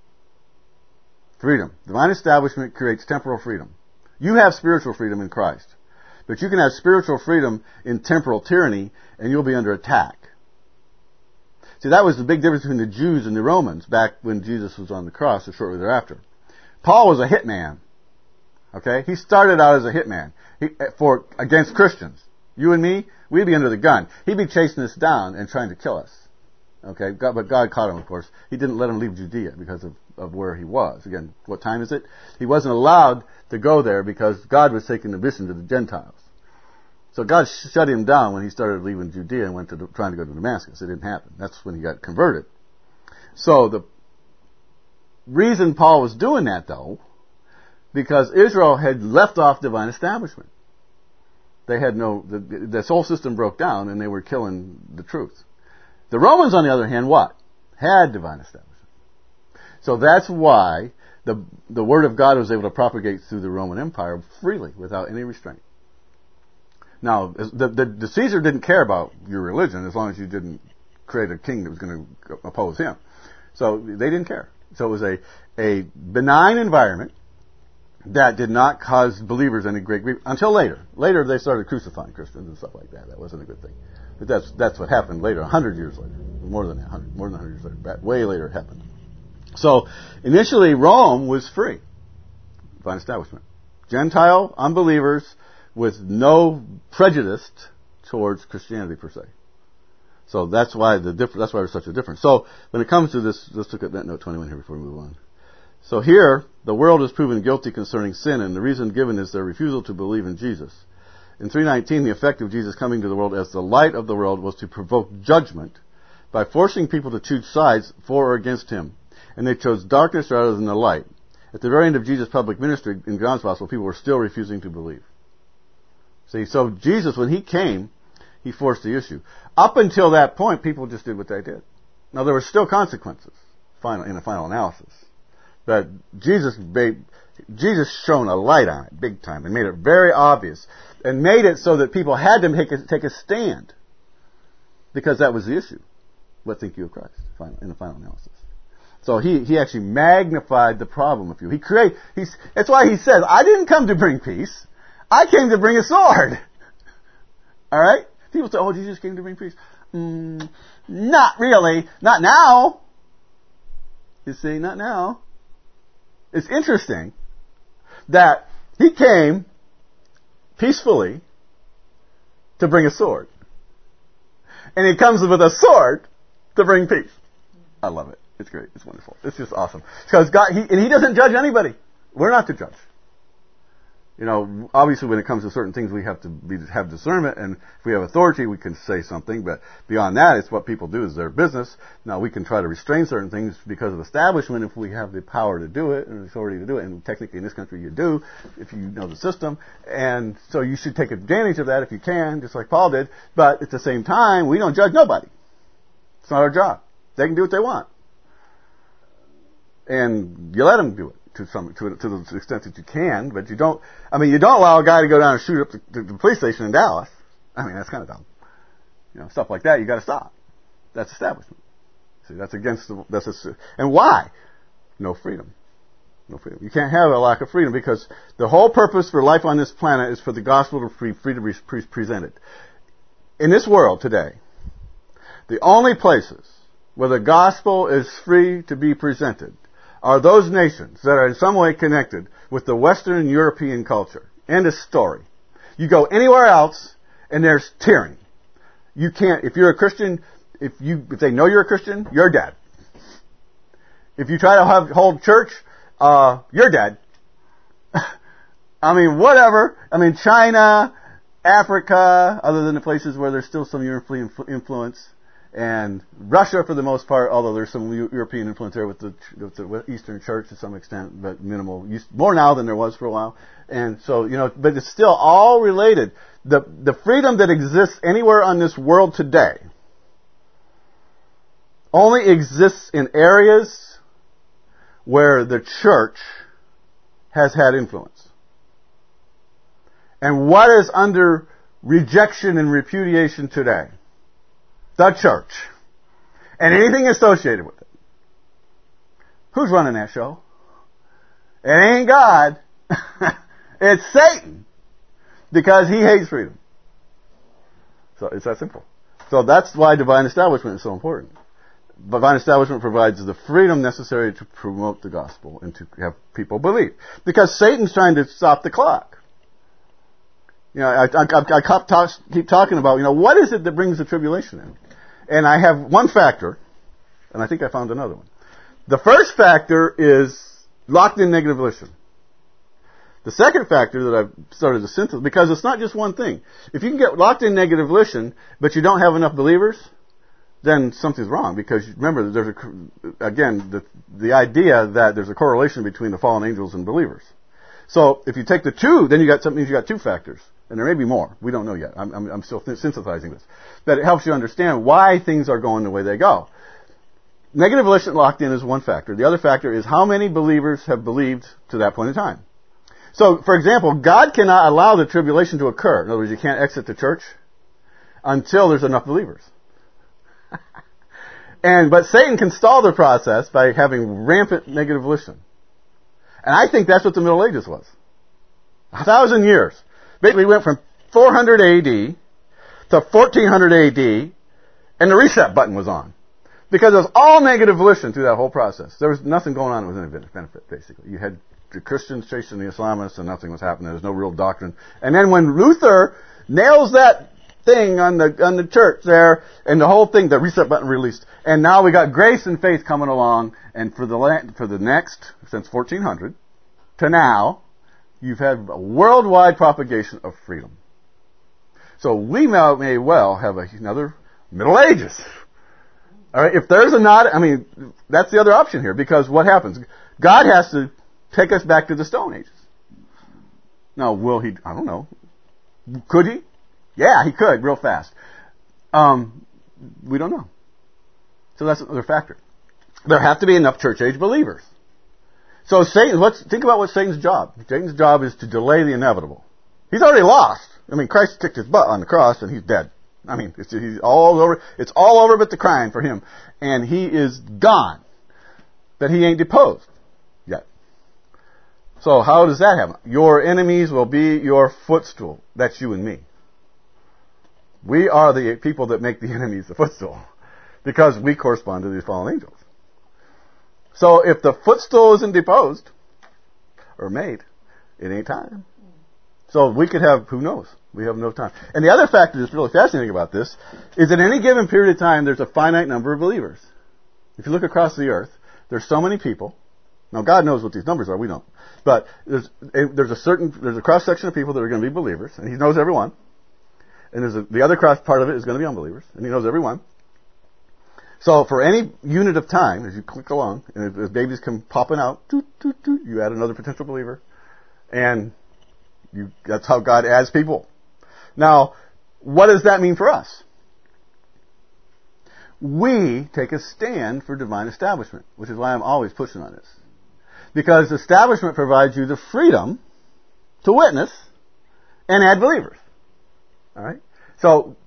Freedom. Divine establishment creates temporal freedom. You have spiritual freedom in Christ. But you can have spiritual freedom in temporal tyranny, and you'll be under attack. See, that was the big difference between the Jews and the Romans back when Jesus was on the cross or shortly thereafter. Paul was a hitman. Okay? He started out as a hitman he, for against Christians. You and me, we'd be under the gun. He'd be chasing us down and trying to kill us. Okay? God, but God caught him, of course. He didn't let him leave Judea because of, of where he was. Again, what time is it? He wasn't allowed to go there because God was taking the mission to the Gentiles. So God shut him down when he started leaving Judea and went to trying to go to Damascus. It didn't happen. That's when he got converted. So the reason Paul was doing that, though, because Israel had left off divine establishment. They had no, the, this whole system broke down and they were killing the truth. The Romans, on the other hand, what? Had divine establishment. So that's why the the word of God was able to propagate through the Roman Empire freely, without any restraint. Now, the, the, the Caesar didn't care about your religion as long as you didn't create a king that was going to oppose him. So they didn't care. So it was a, a benign environment that did not cause believers any great grief until later. Later they started crucifying Christians and stuff like that. That wasn't a good thing. But that's that's what happened later, a hundred years later. More than that, more than a hundred years later. Way later it happened. So initially Rome was free. Divine establishment. Gentile unbelievers with no prejudice towards Christianity per se. So that's why the diff- that's why there's such a difference. So when it comes to this, let's look at that note twenty-one here before we move on. So here, the world is proven guilty concerning sin, and the reason given is their refusal to believe in Jesus. In three nineteen, the effect of Jesus coming to the world as the light of the world was to provoke judgment by forcing people to choose sides for or against him. And they chose darkness rather than the light. At the very end of Jesus' public ministry in John's Gospel, people were still refusing to believe. See, so Jesus, when he came, he forced the issue. Up until that point, people just did what they did. Now, there were still consequences final, in the final analysis. But Jesus made, Jesus shone a light on it big time and made it very obvious and made it so that people had to make a, take a stand because that was the issue. What think you of Christ final, in the final analysis? So he, he actually magnified the problem of you. He create, he's, that's why he says, I didn't come to bring peace. I came to bring a sword. Alright? People say, oh, Jesus came to bring peace. Mm, not really. Not now. You see, not now. It's interesting that he came peacefully to bring a sword. And he comes with a sword to bring peace. I love it. It's great. It's wonderful. It's just awesome. Because God, he, and he doesn't judge anybody. We're not to judge. You know, obviously when it comes to certain things we have to be, have discernment, and if we have authority we can say something, but beyond that it's what people do is their business. Now we can try to restrain certain things because of establishment if we have the power to do it and the authority to do it, and technically in this country you do if you know the system, and so you should take advantage of that if you can, just like Paul did, but at the same time we don't judge nobody. It's not our job. They can do what they want. And you let them do it. To some, to, to the extent that you can, but you don't, I mean, you don't allow a guy to go down and shoot up the, the, the police station in Dallas. I mean, that's kind of dumb. You know, stuff like that, you gotta stop. That's establishment. See, that's against the, that's a, and why? No freedom. No freedom. You can't have a lack of freedom because the whole purpose for life on this planet is for the gospel to be free to be presented. In this world today, the only places where the gospel is free to be presented are those nations that are in some way connected with the Western European culture. End of story. You go anywhere else, and there's tyranny. You can't, if you're a Christian, if you, if they know you're a Christian, you're dead. If you try to have, hold church, uh, you're dead. I mean, whatever. I mean, China, Africa, other than the places where there's still some European influence, and Russia, for the most part, although there's some European influence there with the, with the Eastern Church to some extent, but minimal. More now than there was for a while. And so, you know, but it's still all related. The, the freedom that exists anywhere on this world today only exists in areas where the church has had influence. And what is under rejection and repudiation today? The church. And anything associated with it. Who's running that show? It ain't God. It's Satan. Because he hates freedom. So it's that simple. So that's why divine establishment is so important. Divine establishment provides the freedom necessary to promote the gospel and to have people believe. Because Satan's trying to stop the clock. You know, I, I, I keep talking about, you know, what is it that brings the tribulation in? And I have one factor, and I think I found another one. The first factor is locked in negative volition. The second factor that I've started to synthesize, because it's not just one thing. If you can get locked in negative volition, but you don't have enough believers, then something's wrong. Because remember, there's a, again, the, the idea that there's a correlation between the fallen angels and believers. So if you take the two, then you got something, you got two factors. And there may be more. We don't know yet. I'm, I'm, I'm still th- synthesizing this. But it helps you understand why things are going the way they go. Negative volition locked in is one factor. The other factor is how many believers have believed to that point in time. So, for example, God cannot allow the tribulation to occur. In other words, you can't exit the church until there's enough believers. and But Satan can stall the process by having rampant negative volition. And I think that's what the Middle Ages was. A thousand years. Basically, we went from four hundred A D to fourteen hundred A D, and the reset button was on. Because it was all negative volition through that whole process. There was nothing going on that was any benefit, basically. You had the Christians chasing the Islamists, and nothing was happening. There was no real doctrine. And then when Luther nails that thing on the on the church there, and the whole thing, the reset button released. And now we got grace and faith coming along, and for the for the next, since fourteen hundred to now, you've had a worldwide propagation of freedom. So we may, may well have another Middle Ages. All right, if there's a not, I mean, that's the other option here, because what happens? God has to take us back to the Stone Ages. Now, will he? I don't know. Could he? Yeah, he could, real fast. Um, we don't know. So that's another factor. There have to be enough church-age believers. So Satan, let's think about what Satan's job. Satan's job is to delay the inevitable. He's already lost. I mean, Christ kicked his butt on the cross, and he's dead. I mean, it's, he's all over. It's all over but the crying for him, and he is gone. But he ain't deposed yet. So how does that happen? Your enemies will be your footstool. That's you and me. We are the people that make the enemies the footstool, because we correspond to these fallen angels. So if the footstool isn't deposed or made, it ain't time. So we could have, who knows? We have no time. And the other factor that's really fascinating about this is that in any given period of time, there's a finite number of believers. If you look across the earth, there's so many people. Now, God knows what these numbers are. We don't. But there's, there's a certain, there's a cross section of people that are going to be believers, and He knows everyone. And there's a, the other cross part of it is going to be unbelievers, and He knows everyone. So for any unit of time, as you click along, and as babies come popping out, toot, toot, toot, you add another potential believer, and you, that's how God adds people. Now, what does that mean for us? We take a stand for divine establishment, which is why I'm always pushing on this. Because establishment provides you the freedom to witness and add believers. All right? So,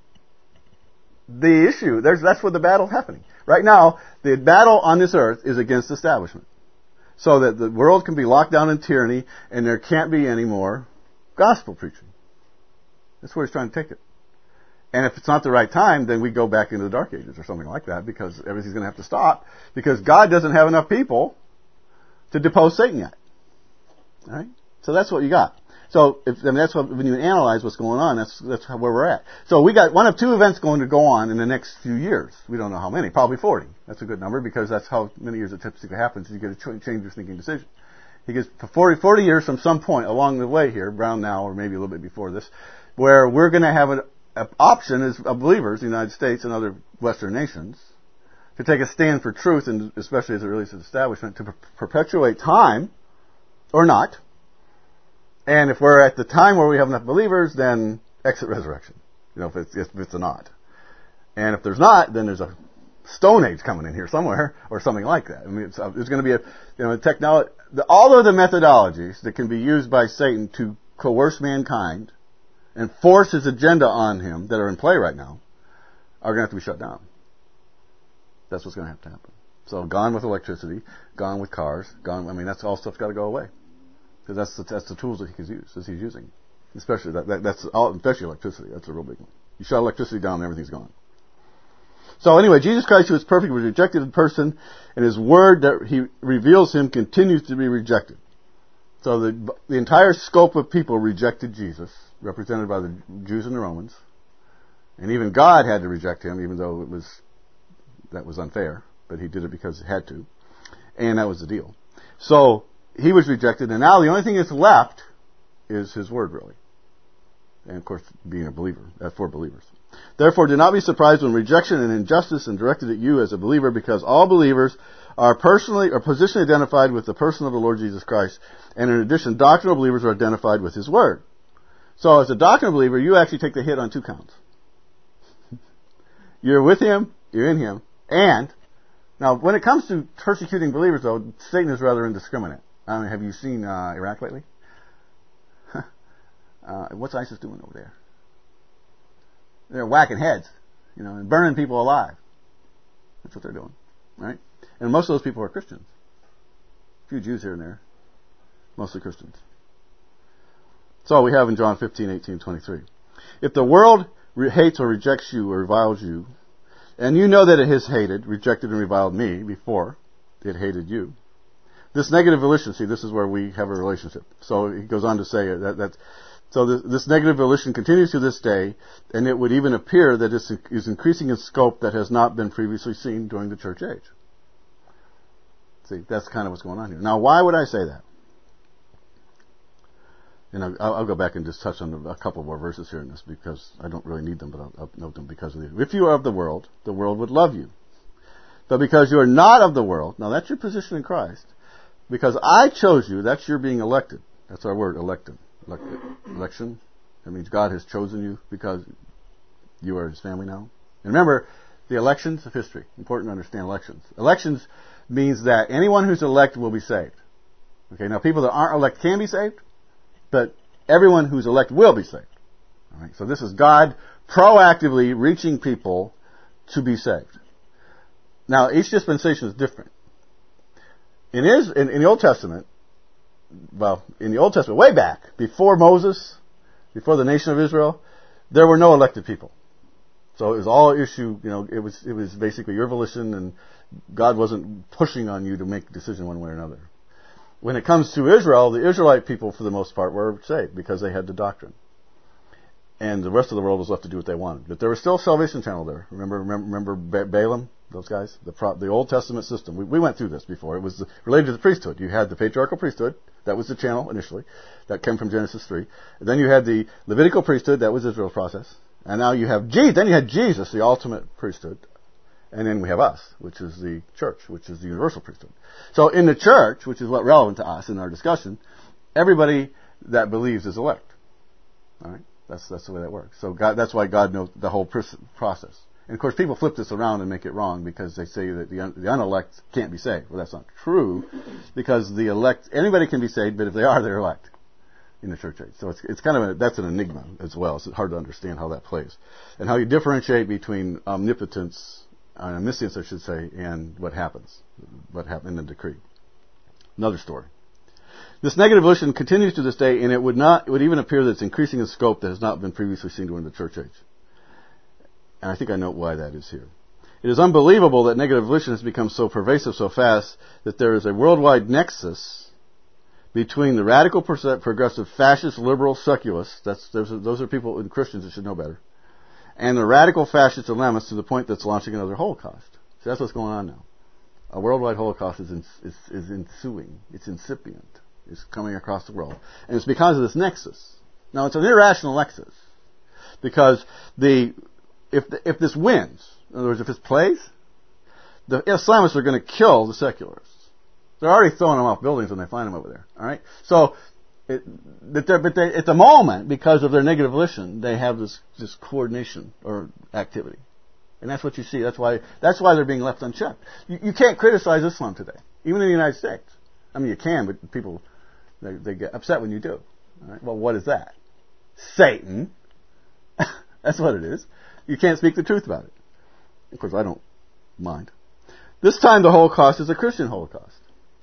the issue, there's, that's where the battle's happening. Right now, the battle on this earth is against establishment. So that the world can be locked down in tyranny and there can't be any more gospel preaching. That's where He's trying to take it. And if it's not the right time, then we go back into the Dark Ages or something like that, because everything's going to have to stop, because God doesn't have enough people to depose Satan yet. All right? So that's what you got. So if, I mean, that's what, when you analyze what's going on, that's that's where we're at. So we got one of two events going to go on in the next few years. We don't know how many. Probably forty. That's a good number, because that's how many years it typically happens. You get to change your thinking decision. He gets forty, forty years from some point along the way here, around now or maybe a little bit before this, where we're going to have an, an option as believers, the United States and other Western nations, to take a stand for truth, and especially as it relates to the establishment, to per- perpetuate time or not. And if we're at the time where we have enough believers, then exit resurrection. You know, if it's, if it's a not. And if there's not, then there's a Stone Age coming in here somewhere, or something like that. I mean, it's, there's going to be a, you know, technology, the, all of the methodologies that can be used by Satan to coerce mankind and force his agenda on him that are in play right now are going to have to be shut down. That's what's going to have to happen. So gone with electricity, gone with cars, gone, I mean, that's all stuff's got to go away. Because that's the, that's the tools that he can use, that he's using. Especially, that, that that's all, especially electricity. That's a real big one. You shut electricity down and everything's gone. So anyway, Jesus Christ, who is perfect, was rejected in person, and His word that He reveals Him continues to be rejected. So the, the entire scope of people rejected Jesus, represented by the Jews and the Romans. And even God had to reject Him, even though it was, that was unfair. But He did it because He had to. And that was the deal. So, he was rejected, and now the only thing that's left is his word, really. And of course, being a believer, that's for believers. Therefore, do not be surprised when rejection and injustice is directed at you as a believer, because all believers are personally or positionally identified with the person of the Lord Jesus Christ. And in addition, doctrinal believers are identified with his word. So as a doctrinal believer, you actually take the hit on two counts. You're with him, you're in him, and now when it comes to persecuting believers, though, Satan is rather indiscriminate. I mean, have you seen uh, Iraq lately? uh, what's ISIS doing over there? They're whacking heads, you know, and burning people alive. That's what they're doing, right? And most of those people are Christians. A few Jews here and there. Mostly Christians. That's all we have in John fifteen, eighteen, twenty-three. If the world re- hates or rejects you or reviles you, and you know that it has hated, rejected, and reviled me before it hated you, this negative volition, see, this is where we have a relationship. So he goes on to say that, that so this, this negative volition continues to this day, and it would even appear that it is increasing in scope that has not been previously seen during the church age. See, that's kind of what's going on here. Now, why would I say that? And I'll, I'll go back and just touch on a couple more verses here in this, because I don't really need them, but I'll, I'll note them because of the. If you are of the world, the world would love you. But because you are not of the world, now that's your position in Christ. Because I chose you, that's your being elected. That's our word, elected. elected. Election. That means God has chosen you because you are his family now. And remember, the elections of history. Important to understand elections. Elections means that anyone who's elected will be saved. Okay, now people that aren't elected can be saved, but everyone who's elected will be saved. All right, so this is God proactively reaching people to be saved. Now, each dispensation is different. In, his, in, in the Old Testament, well, in the Old Testament, way back, before Moses, before the nation of Israel, there were no elected people. So it was all issue, you know, it was it was basically your volition, and God wasn't pushing on you to make a decision one way or another. When it comes to Israel, the Israelite people, for the most part, were saved because they had the doctrine. And the rest of the world was left to do what they wanted. But there was still a salvation channel there. Remember remember, remember Balaam, those guys? The, Pro, the Old Testament system. We, we went through this before. It was the, related to the priesthood. You had the patriarchal priesthood. That was the channel initially. That came from Genesis three. And then you had the Levitical priesthood. That was Israel's process. And now you have Jesus. Then you had Jesus, the ultimate priesthood. And then we have us, which is the church, which is the universal priesthood. So in the church, which is what relevant to us in our discussion, everybody that believes is elect. All right, that's that's the way that works. So God, that's why God knows the whole process. And of course, people flip this around and make it wrong because they say that the un, the unelect can't be saved. Well, that's not true, because the elect, anybody can be saved, but if they are, they're elect in the church age. So it's it's kind of a, that's an enigma as well. It's hard to understand how that plays and how you differentiate between omnipotence. Uh, omniscience, I should say, and what happens, what happened in the decree. Another story. This negative volition continues to this day, and it would not, it would even appear that it's increasing in scope that has not been previously seen during the church age. And I think I know why that is here. It is unbelievable that negative volition has become so pervasive so fast that there is a worldwide nexus between the radical progressive fascist liberal secularists, that's, those are, those are people and Christians that should know better, and the radical fascist dilemmas to the point that's launching another Holocaust. So that's what's going on now. A worldwide Holocaust is, in, is, is ensuing. It's incipient. It's coming across the world. And it's because of this nexus. Now, it's an irrational nexus. Because the if the, if this wins, in other words, if this plays, the Islamists are going to kill the secularists. They're already throwing them off buildings when they find them over there. All right? So, It, but, but they, at the moment, because of their negative volition, they have this, this coordination or activity, and that's what you see. That's why that's why they're being left unchecked. You, you can't criticize Islam today, even in the United States. I mean, you can, but people they, they get upset when you do. All right? Well, what is that? Satan. That's what it is. You can't speak the truth about it. Of course, I don't mind. This time, the Holocaust is a Christian Holocaust.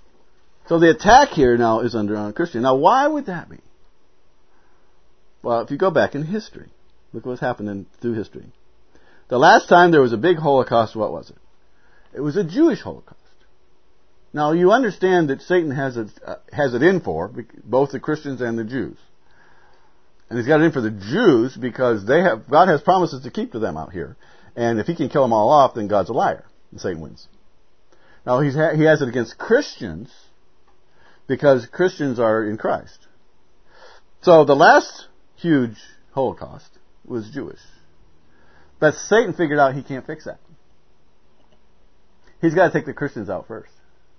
So the attack here now is under on Christian. Now, why would that be? Well, if you go back in history, look what's happening through history. The last time there was a big Holocaust, what was it? It was a Jewish Holocaust. Now, you understand that Satan has it, uh, has it in for both the Christians and the Jews. And he's got it in for the Jews because they have God has promises to keep to them out here. And if he can kill them all off, then God's a liar. And Satan wins. Now, he's ha- he has it against Christians because Christians are in Christ. So the last huge Holocaust was Jewish. But Satan figured out he can't fix that. He's got to take the Christians out first.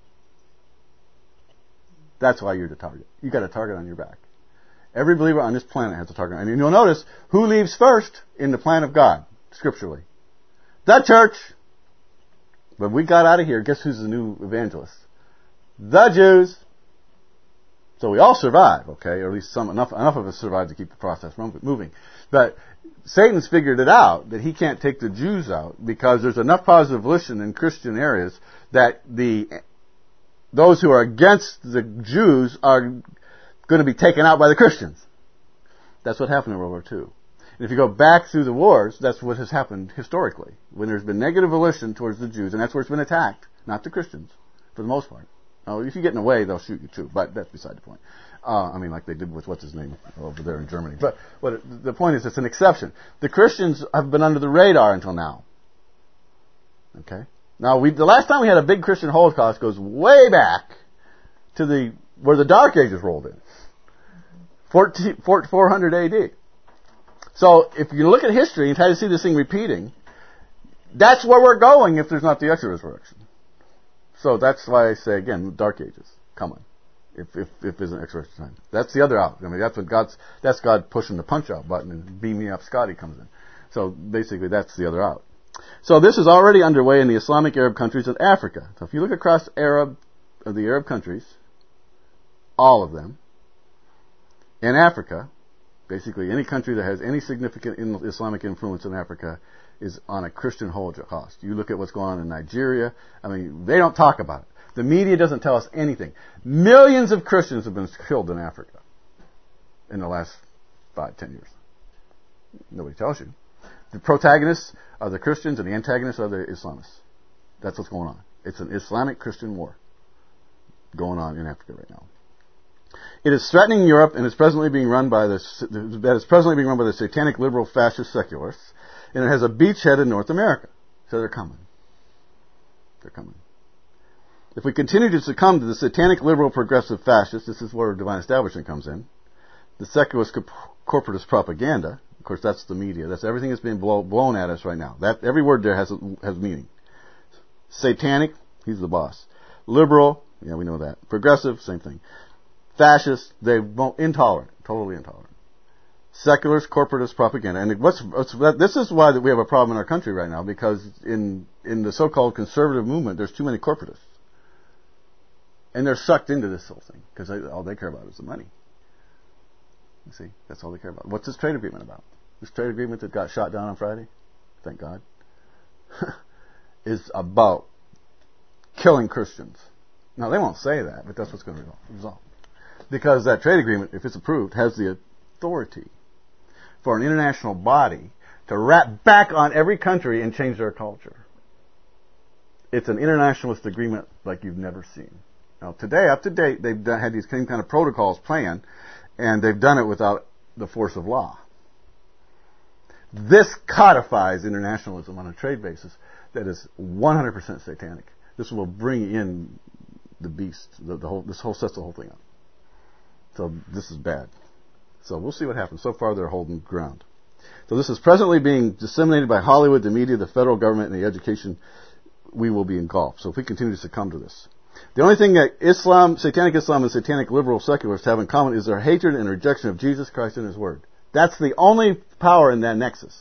That's why you're the target. You've got a target on your back. Every believer on this planet has a target. And you'll notice who leaves first in the plan of God, scripturally. The church. When we got out of here, guess who's the new evangelist? The Jews. So we all survive, okay? Or at least some enough enough of us survive to keep the process moving. But Satan's figured it out that he can't take the Jews out because there's enough positive volition in Christian areas that the those who are against the Jews are going to be taken out by the Christians. That's what happened in World War Two. And if you go back through the wars, that's what has happened historically. When there's been negative volition towards the Jews, and that's where it's been attacked, not the Christians, for the most part. Now, if you get in the way, they'll shoot you too, but that's beside the point. Uh, I mean, like they did with what's his name over there in Germany. But what the point is, it's an exception. The Christians have been under the radar until now. Okay? Now, we, the last time we had a big Christian Holocaust goes way back to the where the Dark Ages rolled in, four hundred A D. So, if you look at history and try to see this thing repeating, that's where we're going if there's not the extra resurrection. So that's why I say again, Dark Ages coming. If if if there's an extra time, that's the other out. I mean, that's what God's that's God pushing the punch out button and beam me up. Scotty comes in. So basically, that's the other out. So this is already underway in the Islamic Arab countries of Africa. So if you look across Arab of the Arab countries, all of them, in Africa, basically any country that has any significant Islamic influence in Africa is on a Christian Holocaust. You look at what's going on in Nigeria. I mean, they don't talk about it. The media doesn't tell us anything. Millions of Christians have been killed in Africa in the last five, ten years. Nobody tells you. The protagonists are the Christians and the antagonists are the Islamists. That's what's going on. It's an Islamic Christian war going on in Africa right now. It is threatening Europe and is presently being run by the that is presently being run by the satanic liberal fascist secularists, and it has a beachhead in North America. So they're coming. They're coming. If we continue to succumb to the satanic liberal progressive fascists, this is where divine establishment comes in, the secularist corporatist propaganda, of course that's the media, that's everything that's being blow, blown at us right now. That every word there has has meaning. Satanic, he's the boss. Liberal, yeah, we know that. Progressive, same thing. Fascist, they won't, intolerant, totally intolerant. Secularist, corporatist propaganda. And what's, what's this is why that we have a problem in our country right now, because in in the so-called conservative movement, there's too many corporatists. And they're sucked into this whole thing, because all they care about is the money. You see, that's all they care about. What's this trade agreement about? This trade agreement that got shot down on Friday, thank God, is about killing Christians. Now, they won't say that, but that's what's going to result. Because that trade agreement, if it's approved, has the authority for an international body to wrap back on every country and change their culture. It's an internationalist agreement like you've never seen. Now, today, up to date, they've done, had these same kind of protocols planned, and they've done it without the force of law. This codifies internationalism on a trade basis that is one hundred percent satanic. This will bring in the beast. The, the whole, this whole sets the whole thing up. So this is bad. So we'll see what happens. So far, they're holding ground. So this is presently being disseminated by Hollywood, the media, the federal government, and the education. We will be engulfed. So if we continue to succumb to this. The only thing that Islam, satanic Islam and satanic liberal secularists have in common is their hatred and rejection of Jesus Christ and His Word. That's the only power in that nexus.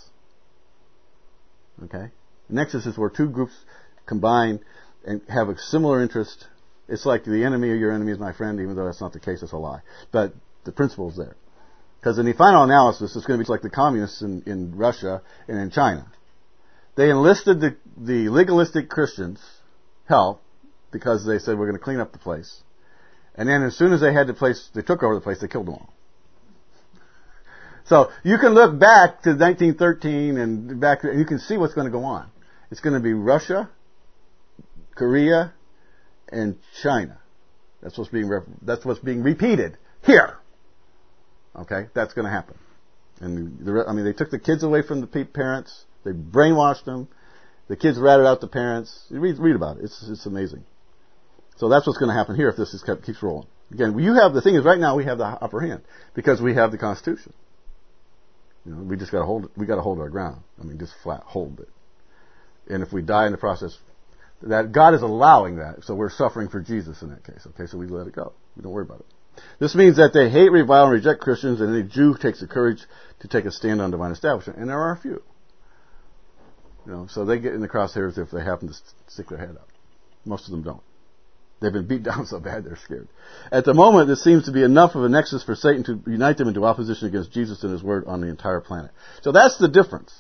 Okay? The nexus is where two groups combine and have a similar interest. It's like the enemy of your enemy is my friend, even though that's not the case, it's a lie. But the principle is there. Because in the final analysis, it's going to be like the communists in, in Russia and in China. They enlisted the, the legalistic Christians' help because they said, we're going to clean up the place. And then as soon as they had the place, they took over the place, they killed them all. So you can look back to nineteen thirteen and back, and you can see what's going to go on. It's going to be Russia, Korea, and China. That's what's being that's what's being repeated here. Okay, that's going to happen. And the, I mean, they took the kids away from the parents. They brainwashed them. The kids ratted out the parents. You read, read about it. It's it's amazing. So that's what's going to happen here if this is kept, keeps rolling. Again, you have, the thing is right now we have the upper hand because we have the Constitution. You know, we just got to hold it. We got to hold our ground. I mean, just flat hold it. And if we die in the process, that God is allowing that, so we're suffering for Jesus in that case. Okay, so we let it go. We don't worry about it. This means that they hate, revile, and reject Christians, and any Jew takes the courage to take a stand on divine establishment. And there are a few. You know, so they get in the crosshairs if they happen to stick their head up. Most of them don't. They've been beat down so bad they're scared. At the moment, this seems to be enough of a nexus for Satan to unite them into opposition against Jesus and His Word on the entire planet. So that's the difference.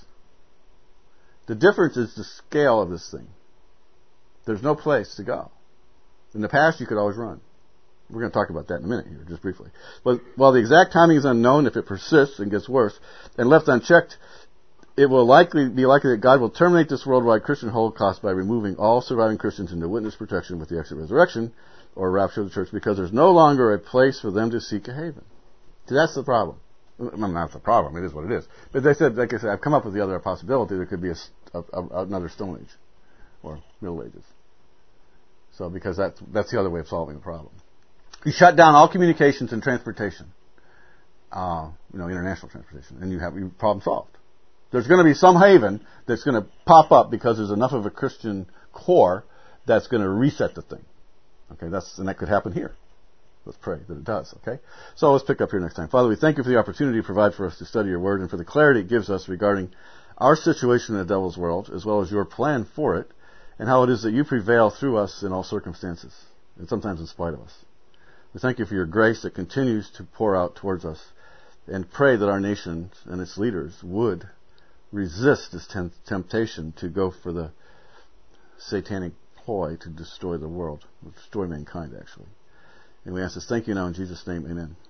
The difference is the scale of this thing. There's no place to go. In the past, you could always run. We're going to talk about that in a minute here, just briefly. But while the exact timing is unknown, if it persists and gets worse, and left unchecked, it will likely be likely that God will terminate this worldwide Christian Holocaust by removing all surviving Christians into witness protection with the exit resurrection or rapture of the church, because there's no longer a place for them to seek a haven. See, that's the problem. Well, not the problem. It is what it is. But they said, like I said, I've come up with the other possibility. There could be a, a, a, another Stone Age or Middle Ages. So, because that's that's the other way of solving the problem. You shut down all communications and transportation, uh, you know, international transportation, and you have your problem solved. There's going to be some haven that's going to pop up because there's enough of a Christian core that's going to reset the thing. Okay, that's and that could happen here. Let's pray that it does, okay? So let's pick up here next time. Father, we thank you for the opportunity to provide for us to study your word and for the clarity it gives us regarding our situation in the devil's world, as well as your plan for it, and how it is that you prevail through us in all circumstances, and sometimes in spite of us. We thank you for your grace that continues to pour out towards us, and pray that our nation and its leaders would resist this temp- temptation to go for the satanic ploy to destroy the world, destroy mankind, actually. And we ask this, thank you now in Jesus' name, amen.